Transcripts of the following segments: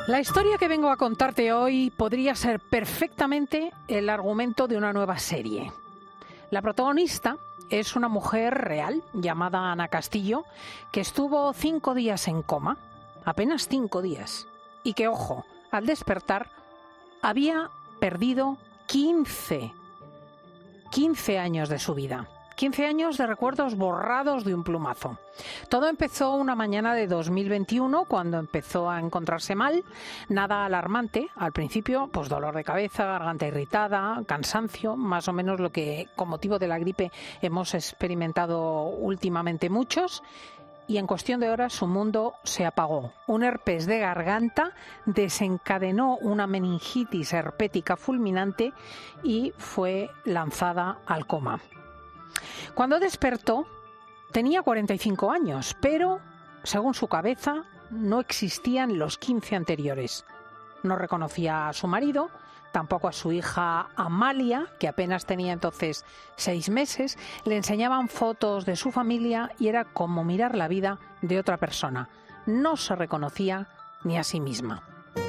La historia que vengo a contarte hoy podría ser perfectamente el argumento de una nueva serie. La protagonista es una mujer real llamada Ana Castillo, que estuvo 5 días en coma, apenas 5 días, y que, ojo, al despertar había perdido 15 años de su vida. 15 años de recuerdos borrados de un plumazo. Todo empezó una mañana de 2021 cuando empezó a encontrarse mal, nada alarmante. Al principio, pues dolor de cabeza, garganta irritada, cansancio, más o menos lo que con motivo de la gripe hemos experimentado últimamente muchos. Y en cuestión de horas su mundo se apagó. Un herpes de garganta desencadenó una meningitis herpética fulminante y fue lanzada al coma. Cuando despertó, tenía 45 años, pero, según su cabeza, no existían los 15 anteriores. No reconocía a su marido, tampoco a su hija Amalia, que apenas tenía entonces 6 meses. Le enseñaban fotos de su familia y era como mirar la vida de otra persona. No se reconocía ni a sí misma.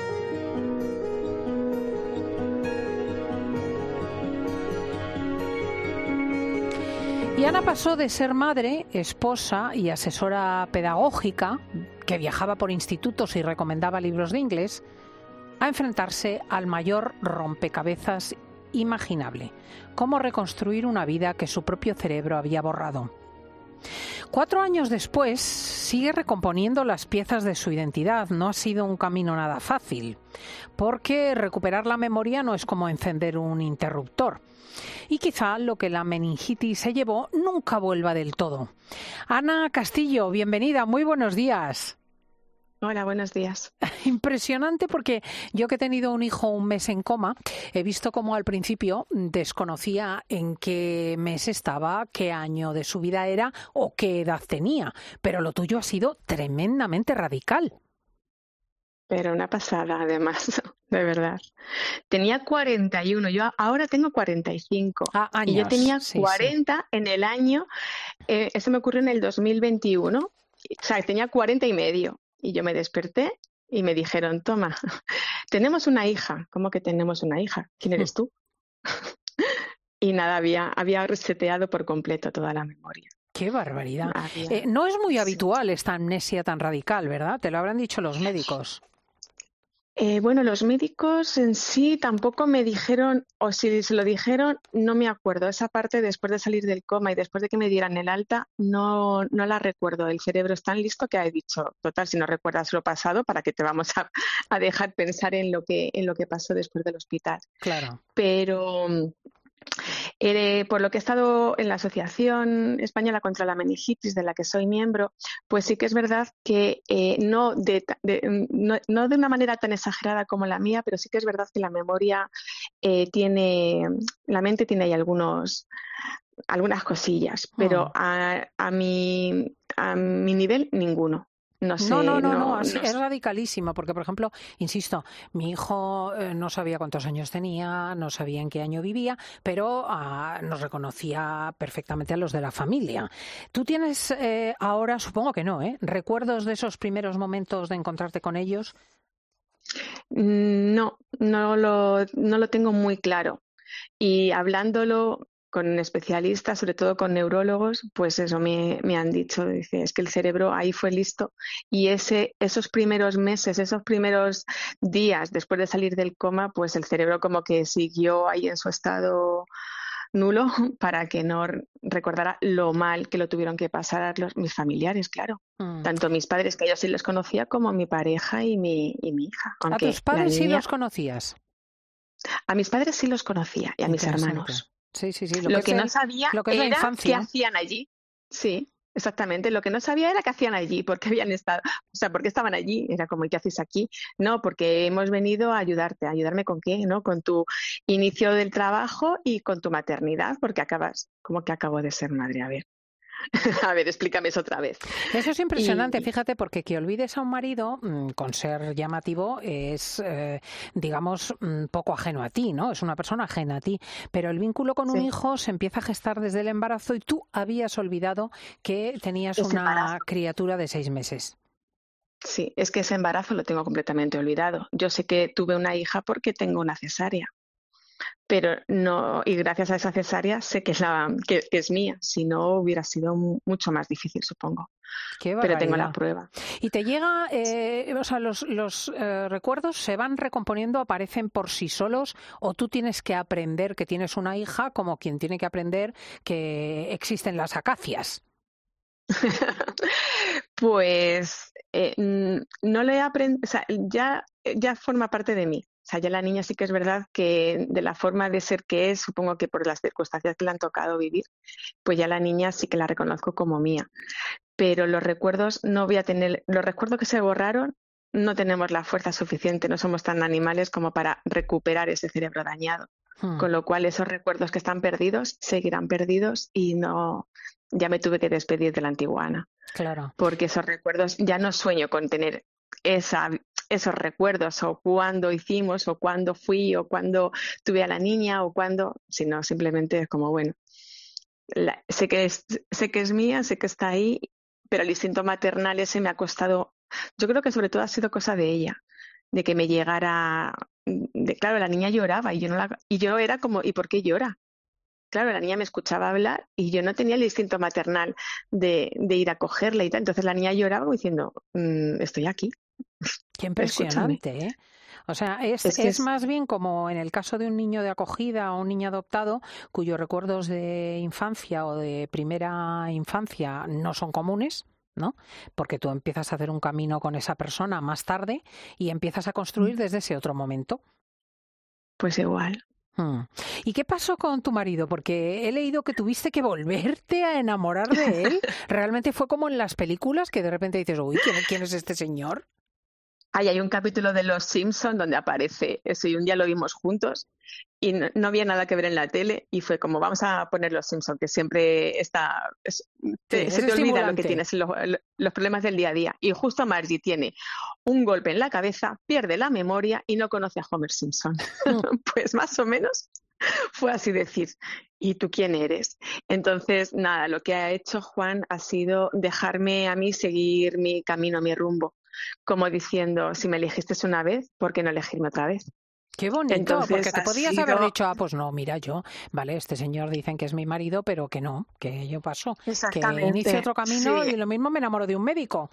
Y Ana pasó de ser madre, esposa y asesora pedagógica, que viajaba por institutos y recomendaba libros de inglés, a enfrentarse al mayor rompecabezas imaginable: cómo reconstruir una vida que su propio cerebro había borrado. 4 años después, sigue recomponiendo las piezas de su identidad. No ha sido un camino nada fácil, porque recuperar la memoria no es como encender un interruptor. Y quizá lo que la meningitis se llevó nunca vuelva del todo. Ana Castillo, bienvenida, muy buenos días. Hola, buenos días. Impresionante, porque yo, que he tenido un hijo 1 mes en coma, he visto cómo al principio desconocía en qué mes estaba, qué año de su vida era o qué edad tenía. Pero lo tuyo ha sido tremendamente radical. Pero una pasada, además, de verdad. Tenía 41, yo ahora tengo 45. Años. Y yo tenía Sí, 40 sí. en el año, eso me ocurrió en el 2021, o sea, tenía 40 y medio. Y yo me desperté y me dijeron, toma, tenemos una hija. ¿Cómo que tenemos una hija? ¿Quién eres tú? Y nada, había reseteado por completo toda la memoria. ¡Qué barbaridad! No es muy habitual esta amnesia tan radical, ¿verdad? Te lo habrán dicho los médicos. Bueno, los médicos en sí tampoco me dijeron, o si se lo dijeron, no me acuerdo. Esa parte, después de salir del coma y después de que me dieran el alta, no la recuerdo. El cerebro es tan listo que ha dicho, total, si no recuerdas lo pasado, ¿para qué te vamos a dejar pensar en lo que pasó después del hospital? Claro. Pero por lo que he estado en la Asociación Española contra la Meningitis, de la que soy miembro, pues sí que es verdad que no de una manera tan exagerada como la mía, pero sí que es verdad que la memoria la mente tiene ahí algunas cosillas, pero a mi nivel ninguno. No sé, no, es radicalísimo, porque, por ejemplo, insisto, mi hijo no sabía cuántos años tenía, no sabía en qué año vivía, pero nos reconocía perfectamente a los de la familia. ¿Tú tienes ahora, supongo que no, recuerdos de esos primeros momentos de encontrarte con ellos? No lo tengo muy claro. Y hablándolo con especialistas, sobre todo con neurólogos, pues eso me han dicho, dice, es que el cerebro ahí fue listo y esos primeros meses, esos primeros días después de salir del coma, pues el cerebro como que siguió ahí en su estado nulo para que no recordara lo mal que lo tuvieron que pasar mis familiares, claro. Tanto mis padres, que yo sí los conocía, como mi pareja y mi hija. ¿A tus padres sí los conocías? A mis padres sí los conocía y a mis hermanos. Sí. Lo que no sabía era qué hacían allí. Sí, exactamente. Lo que no sabía era qué hacían allí, por qué habían estado, o sea, por qué estaban allí. Era como, ¿y qué haces aquí? No, porque hemos venido a ayudarte. ¿Ayudarme con qué? ¿No? Con tu inicio del trabajo y con tu maternidad, porque como que acabo de ser madre. A ver. A ver, explícame eso otra vez. Eso es impresionante, fíjate, porque que olvides a un marido, con ser llamativo, es, digamos, poco ajeno a ti, ¿no? Es una persona ajena a ti. Pero el vínculo con un hijo se empieza a gestar desde el embarazo y tú habías olvidado que tenías una criatura de 6 meses. Sí, es que ese embarazo lo tengo completamente olvidado. Yo sé que tuve una hija porque tengo una cesárea, pero no, y gracias a esa cesárea sé que que es mía, si no hubiera sido mucho más difícil, supongo. Qué Pero tengo la barbaridad. prueba. Y te llega, o sea, los recuerdos se van recomponiendo, aparecen por sí solos, o tú tienes que aprender que tienes una hija como quien tiene que aprender que existen las acacias. Pues no le he aprendido, o sea, ya forma parte de mí. O sea, ya la niña sí que es verdad que de la forma de ser que es, supongo que por las circunstancias que le han tocado vivir, pues ya la niña sí que la reconozco como mía. Pero los recuerdos no voy a tener, los recuerdos que se borraron, no tenemos la fuerza suficiente, no somos tan animales como para recuperar ese cerebro dañado. Hmm, Con lo cual esos recuerdos que están perdidos seguirán perdidos y no, ya me tuve que despedir de la antigua Ana, claro. porque esos recuerdos ya no sueño con tener esa, esos recuerdos o cuándo hicimos o cuándo fui o cuándo tuve a la niña o cuándo, sino simplemente es como, bueno, sé que es mía, sé que está ahí, pero el instinto maternal ese me ha costado, yo creo que sobre todo ha sido cosa de ella, de que me llegara, claro, la niña lloraba y yo no y yo era como, ¿y por qué llora? Claro, la niña me escuchaba hablar y yo no tenía el instinto maternal de ir a cogerla y tal. Entonces la niña lloraba como diciendo, estoy aquí, Qué escúchame. impresionante, ¿eh? O sea, Es que es es, más bien como en el caso de un niño de acogida o un niño adoptado cuyos recuerdos de infancia o de primera infancia no son comunes, ¿no? Porque tú empiezas a hacer un camino con esa persona más tarde y empiezas a construir desde ese otro momento. pues igual. Hmm. ¿Y qué pasó con tu marido? Porque he leído que tuviste que volverte a enamorar de él. ¿Realmente fue como en las películas que de repente dices, uy, quién es este señor? Ahí hay un capítulo de Los Simpson donde aparece eso y un día lo vimos juntos y no había nada que ver en la tele y fue como vamos a poner Los Simpson que siempre está Sí, se es te olvida lo que estimulante. tienes los problemas del día a día y justo Margie tiene un golpe en la cabeza, pierde la memoria y no conoce a Homer Simpson. Pues más o menos fue así decir, ¿y tú quién eres? Entonces, nada, lo que ha hecho Juan ha sido dejarme a mí seguir mi camino, mi rumbo, como diciendo, si me elegiste una vez, ¿por qué no elegirme otra vez? Qué bonito, porque Entonces te ha podías haber sido dicho, ah, pues no, mira, yo, vale, este señor dicen que es mi marido, pero que no, que yo paso, que inicie exactamente, otro camino sí. y lo mismo me enamoro de un médico.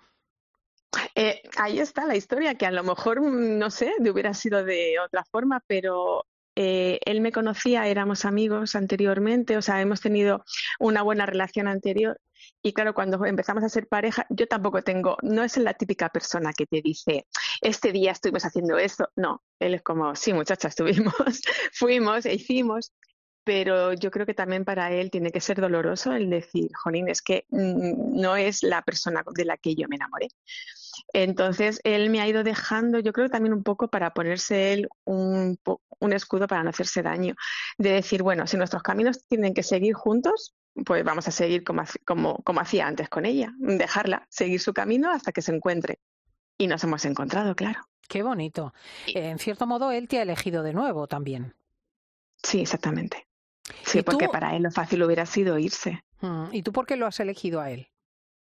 Ahí está la historia, que a lo mejor, no sé, hubiera sido de otra forma, pero él me conocía, éramos amigos anteriormente, o sea, hemos tenido una buena relación anterior. Y claro, cuando empezamos a ser pareja, yo tampoco tengo, no es la típica persona que te dice, este día estuvimos haciendo esto. No, él es como, sí, muchacha, estuvimos, fuimos e hicimos. Pero yo creo que también para él tiene que ser doloroso el decir, jolín, es que no es la persona de la que yo me enamoré. Entonces, él me ha ido dejando, yo creo que también un poco para ponerse él un escudo para no hacerse daño, de decir, bueno, si nuestros caminos tienen que seguir juntos, pues vamos a seguir como hacía antes con ella, dejarla, seguir su camino hasta que se encuentre. Y nos hemos encontrado, claro. Qué bonito. En cierto modo, él te ha elegido de nuevo también. Sí, exactamente. Sí, ¿Y porque tú, para él lo fácil hubiera sido irse, ¿y tú por qué lo has elegido a él?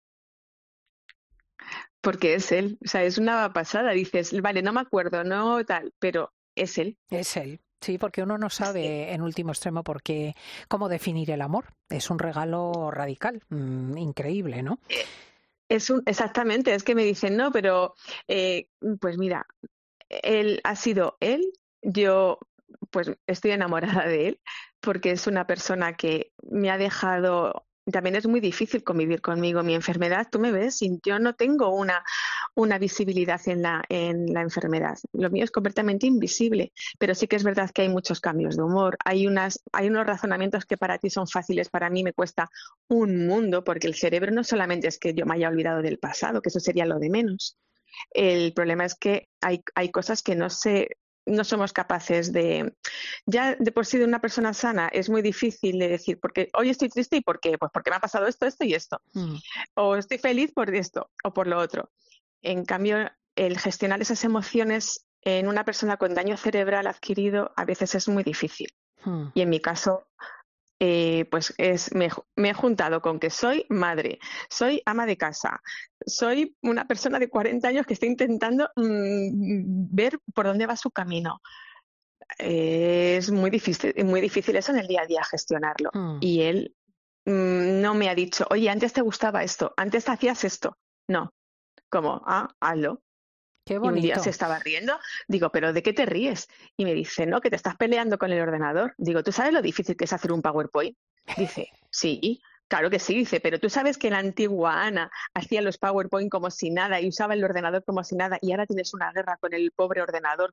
porque es él. O sea, es una pasada. Dices, vale, no me acuerdo, no tal, pero es él. Es él. Sí, porque uno no Sí. sabe en último extremo por qué, cómo definir el amor. Es un regalo radical, increíble, ¿no? Exactamente, es que me dicen, no, pero pues mira, él ha sido él, yo pues estoy enamorada de él porque es una persona que me ha dejado, también es muy difícil convivir conmigo, mi enfermedad, tú me ves y yo no tengo una visibilidad en la enfermedad, lo mío es completamente invisible, pero sí que es verdad que hay muchos cambios de humor, hay unos razonamientos que para ti son fáciles, para mí me cuesta un mundo porque el cerebro no solamente es que yo me haya olvidado del pasado, que eso sería lo de menos. El problema es que hay cosas que no somos capaces de. Ya de por sí de una persona sana es muy difícil de decir, porque hoy estoy triste y ¿por qué? Pues porque me ha pasado esto, esto y esto. Mm, O estoy feliz por esto o por lo otro. En cambio, el gestionar esas emociones en una persona con daño cerebral adquirido a veces es muy difícil. mm. Y en mi caso me he juntado con que soy madre, soy ama de casa, soy una persona de 40 años que está intentando ver por dónde va su camino. Es muy difícil eso en el día a día gestionarlo. Mm. Y él no me ha dicho, oye, antes te gustaba esto, antes hacías esto. No, como, hazlo. Qué Y un día se bonito. estaba riendo, digo, ¿pero de qué te ríes? Y me dice, no, que te estás peleando con el ordenador. Digo, ¿tú sabes lo difícil que es hacer un PowerPoint? Dice, sí, claro que sí, dice, pero tú sabes que la antigua Ana hacía los PowerPoint como si nada y usaba el ordenador como si nada y ahora tienes una guerra con el pobre ordenador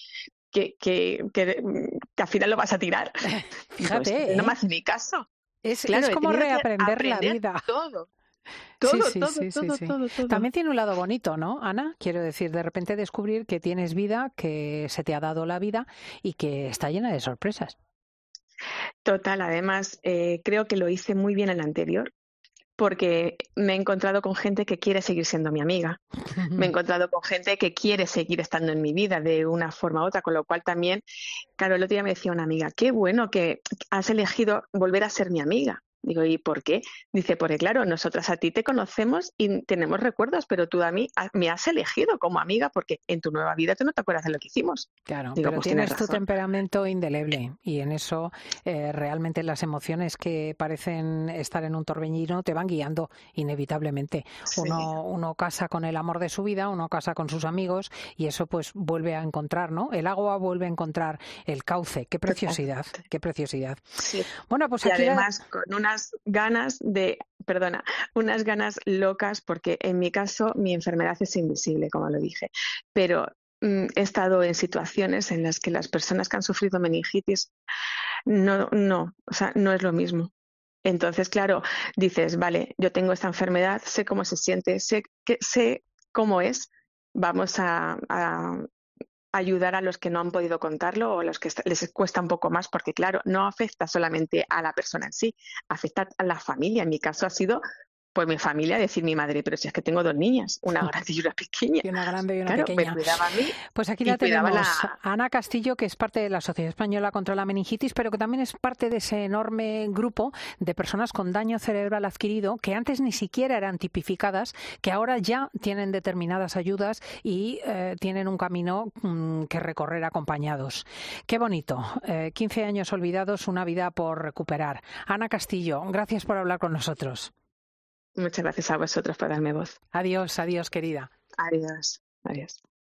que al final lo vas a tirar. Digo, es que Fíjate, no me ¿eh? hace ni caso. Es Claro, he como tenido que reaprender la aprender vida. todo, Sí, todo, sí, todo, sí, sí, todo, sí. todo, todo. También tiene un lado bonito, ¿no, Ana? Quiero decir, de repente descubrir que tienes vida, que se te ha dado la vida y que está llena de sorpresas. Total, además, creo que lo hice muy bien en el anterior, porque me he encontrado con gente que quiere seguir siendo mi amiga. Me he encontrado con gente que quiere seguir estando en mi vida de una forma u otra, con lo cual también, claro, el otro día me decía una amiga, qué bueno que has elegido volver a ser mi amiga. Digo, ¿y por qué? Dice, porque claro, nosotras a ti te conocemos y tenemos recuerdos, pero tú a mí me has elegido como amiga porque en tu nueva vida tú no te acuerdas de lo que hicimos. Claro, Digo, pero pues tienes tienes tu razón. temperamento indeleble y en eso realmente las emociones que parecen estar en un torbellino te van guiando inevitablemente. Sí, Uno casa con el amor de su vida, uno casa con sus amigos y eso pues vuelve a encontrar, ¿no? El agua vuelve a encontrar el cauce. Qué preciosidad, totalmente. qué preciosidad. Sí. Bueno, pues Y aquí además con unas ganas locas, porque en mi caso mi enfermedad es invisible, como lo dije, pero he estado en situaciones en las que las personas que han sufrido meningitis o sea, no es lo mismo. Entonces, claro, dices, vale, yo tengo esta enfermedad, sé cómo se siente, sé cómo es, vamos a ayudar a los que no han podido contarlo o a los que les cuesta un poco más, porque claro, no afecta solamente a la persona en sí, afecta a la familia. En mi caso ha sido, pues mi familia, decir mi madre, pero si es que tengo dos niñas, una grande y una pequeña. y una grande y una Claro, me pequeña. cuidaba a mí Pues aquí y la cuidaba tenemos, la... Ana Castillo, que es parte de la Sociedad Española contra la Meningitis, pero que también es parte de ese enorme grupo de personas con daño cerebral adquirido que antes ni siquiera eran tipificadas, que ahora ya tienen determinadas ayudas y tienen un camino que recorrer acompañados. Qué bonito. 15 años olvidados, una vida por recuperar. Ana Castillo, gracias por hablar con nosotros. Muchas gracias a vosotros por darme voz. Adiós, adiós, querida. Adiós. Adiós.